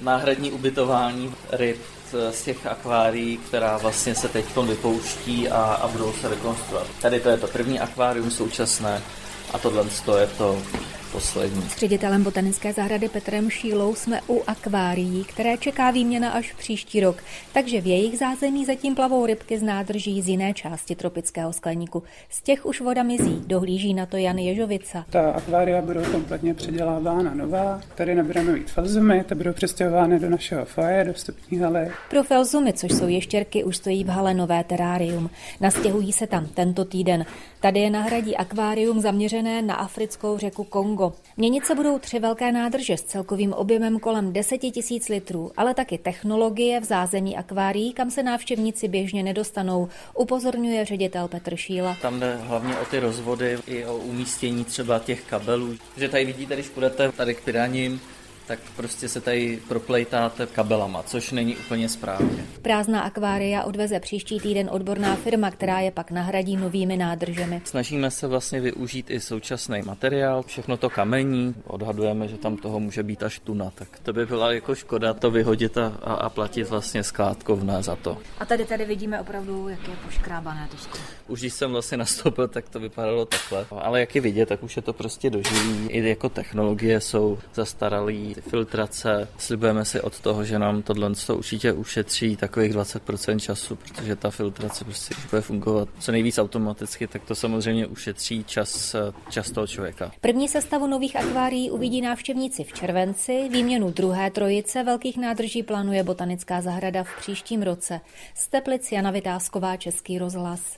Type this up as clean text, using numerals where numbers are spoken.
náhradní ubytování ryb z těch akvárií, která vlastně se teď vypouští a budou se rekonstruovat. Tady to je to první akvárium současné a tohle je to poslední. S ředitelem botanické zahrady Petrem Šílou jsme u akvárií, které čeká výměna až příští rok, takže v jejich zázemí zatím plavou rybky z nádrží z jiné části tropického skleníku. Z těch už voda mizí, dohlíží na to Jan Ježovica. Ta akvária budou kompletně předělávána nová, tady nebudeme mít felzumy, ty budou přestěhovány do našeho foyer, do vstupní haly. Pro felzumy, což jsou ještěrky, už stojí v hale nové terárium. Nastěhují se tam tento týden. Tady je nahradí akvárium zaměřené na africkou řeku Kongo. Měnit se budou 3 velké nádrže s celkovým objemem kolem 10 000 litrů, ale taky technologie v zázemí akvárií, kam se návštěvníci běžně nedostanou, upozorňuje ředitel Petr Šíla. Tam jde hlavně o ty rozvody i o umístění třeba těch kabelů. Že tady vidíte, když půjdete tady k Piraním, tak prostě se tady proplejtáte kabelama, což není úplně správně. Prázdná akvária odveze příští týden odborná firma, která je pak nahradí novými nádržemi. Snažíme se vlastně využít i současný materiál, všechno to kamení, odhadujeme, že tam toho může být až tuna, tak to by byla jako škoda to vyhodit a platit vlastně skládkovné za to. A tady vidíme opravdu, jak je poškrábané to sklo. Už když jsem vlastně nastoupil, tak to vypadalo takhle, ale jak je vidět, tak už je to prostě doživý. I jako technologie jsou zastaralý, filtrace. Slibujeme si od toho, že nám tohle určitě ušetří takových 20% času, protože ta filtrace prostě když bude fungovat co nejvíc automaticky, tak to samozřejmě ušetří čas toho člověka. První sestavu nových akvárií uvidí návštěvníci v červenci, výměnu druhé trojice velkých nádrží plánuje botanická zahrada v příštím roce. Z Teplic Jana Vytázková, Český rozhlas.